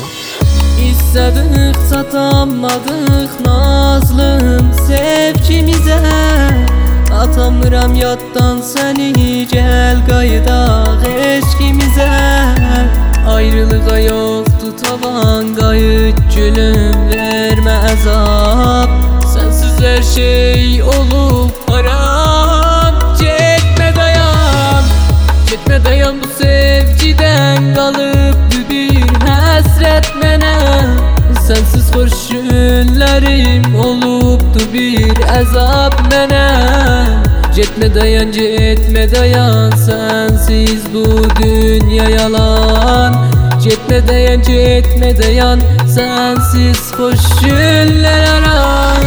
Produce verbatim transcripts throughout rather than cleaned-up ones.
İstedik satamadık nazlım sevgimize. Atamıram yaddan seni, gel qayıdaq eşkimize. Ayrılığa yoktu tavan, qayıt gülüm verme azap. Sensiz her şey olup haram. Gitme dayan, gitme dayan, bu sevgiden kalıptı bir hasret mene. Sensiz hoş günlerim oluptu bir azap mene. Gitme dayan, gitme dayan, sensiz bu dünya yalan. Gitme dayan, gitme dayan, sensiz hoş günler aram.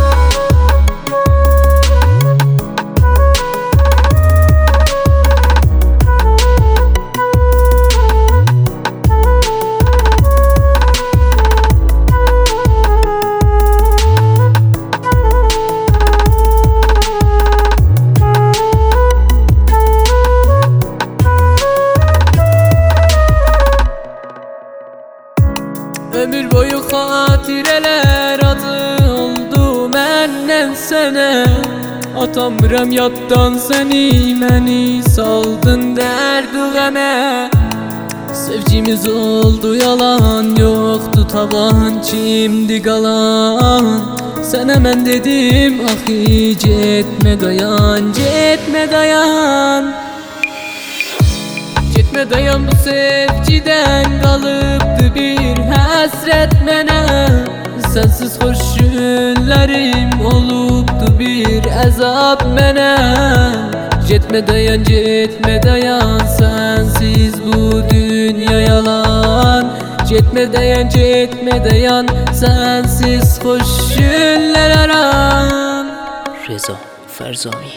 Ömür boyu hatireler adı oldu menden sene. Atamıram yaddan seni, məni saldın derdi qəmə. Sevgimiz oldu yalan, yoktu taban, kimdi qalan. Sənə mən dedim axı, gitme dayan, gitme dayan. Gitme dayan, bu sevgiden kalıptı bir hasret mene. Sensiz hoş günlerim oluptu bir azap mene. Gitme dayan, gitme dayan, sensiz bu dünya yalan. Gitme dayan, gitme dayan, sensiz hoş günler aram. Reza Ferzani.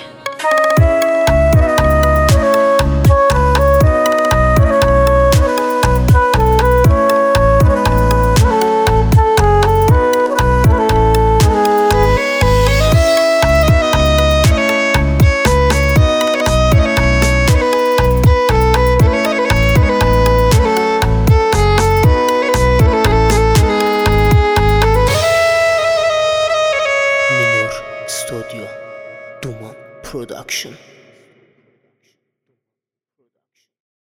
Studio Duman Production.